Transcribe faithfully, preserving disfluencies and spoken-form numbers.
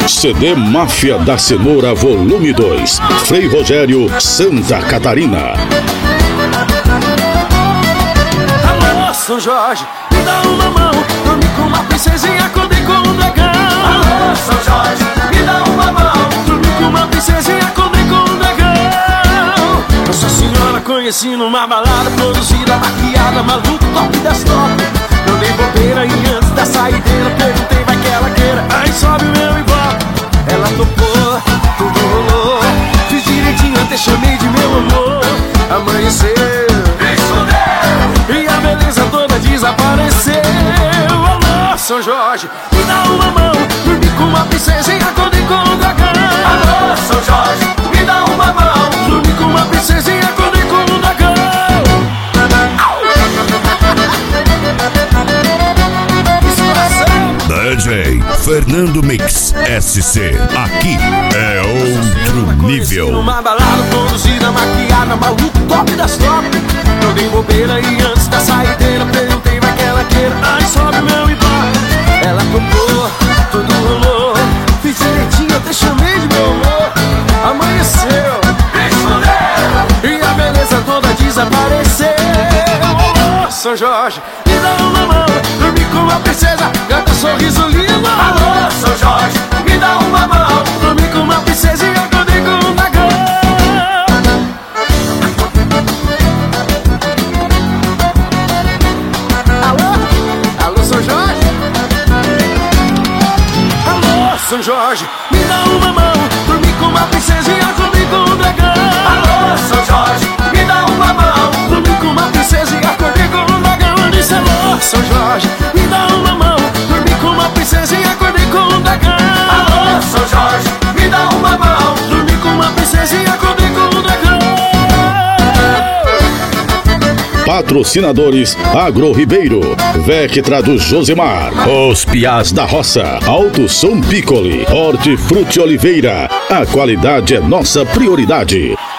C D Máfia da Cenoura Volume dois, Frei Rogério, Santa Catarina. Alô, São Jorge, me dá uma mão. Dormi com uma princesinha, acordei com um dragão. Alô, São Jorge, me dá uma mão. Dormi com uma princesinha, acordei com um dragão. Nossa Senhora conheci numa balada, produzida, maquiada, maluco, top das top. Não dei bobeira e antes da saideira perguntei, vai que ela queira. Aí sobe o meu ibope. Ela topou, tudo rolou. Fiz direitinho, até chamei de meu amor. Amanheceu, e a beleza toda desapareceu. Alô, São Jorge, me dá uma mão. Dormi com uma princesa e acordei com um dragão. Alô, São Jorge, me dá uma mão. Dormi com uma princesa e acordei com um dragão. D J Fernando Mix S C. Aqui é outro nível. Numa balada produzida, maquiada, maluco, top das top. Não dei bobeira e antes da saideira perguntei, vai que ela queira. Aí sobe o meu ibope. Ela topou, tudo rolou. Fiz direitinho, até chamei de meu amor. Amanheceu, e a beleza toda desapareceu. Alô, São Jorge, me dá uma mão. Dormi com uma princesa, gata, sorriso lindo. Alô, São Jorge, me dá uma mão. Dormi com uma princesa e acordei com um dragão. Alô, alô, São Jorge. Alô, São Jorge, me dá uma mão. Dormi com uma princesa e acordei com um dragão. Alô, São Jorge, me dá uma mão. Dormi com uma princesa e acordei com um dragão. Eu disse, alô, São Jorge, me dá uma mão. Dormi com uma princesa e acordei com um dragão. Alô, São Jorge, me dá uma mão. Dormi com uma princesa e acordei com um dragão. Patrocinadores Agro Ribeiro, Vectra do Josemar, Os Piás da Roça, Alto Som Piccoli, Hortifruti Oliveira. A qualidade é nossa prioridade.